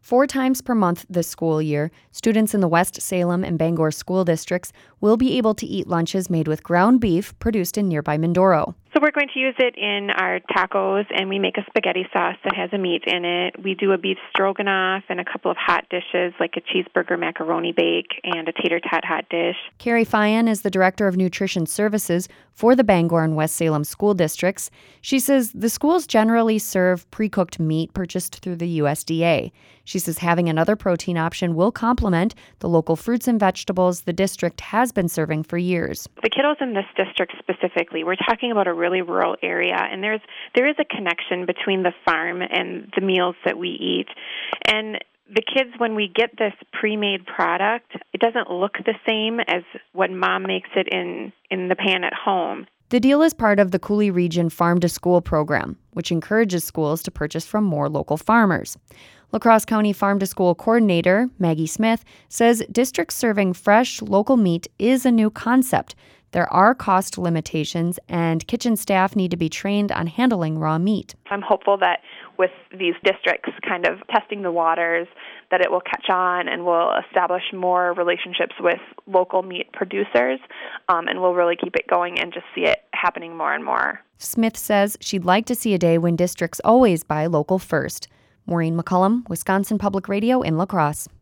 4 times per month this school year, students in the West Salem and Bangor school districts will be able to eat lunches made with ground beef produced in nearby Mindoro. So we're going to use it in our tacos, and we make a spaghetti sauce that has a meat in it. We do a beef stroganoff and a couple of hot dishes like a cheeseburger macaroni bake and a tater tot hot dish. Carrie Fian is the Director of Nutrition Services for the Bangor and West Salem school districts. She says the schools generally serve pre-cooked meat purchased through the USDA. She says having another protein option will complement the local fruits and vegetables the district has been serving for years. The kiddos in this district specifically, we're talking about a really rural area, and there is a connection between the farm and the meals that we eat. And the kids, when we get this pre-made product, it doesn't look the same as when Mom makes it in the pan at home. The deal is part of the Coulee Region Farm to School program, which encourages schools to purchase from more local farmers. La Crosse County Farm to School Coordinator Maggie Smith says districts serving fresh, local meat is a new concept. There are cost limitations, and kitchen staff need to be trained on handling raw meat. I'm hopeful that with these districts kind of testing the waters, that it will catch on and will establish more relationships with local meat producers, and we'll really keep it going and just see it happening more and more. Smith says she'd like to see a day when districts always buy local first. Maureen McCullum, Wisconsin Public Radio in La Crosse.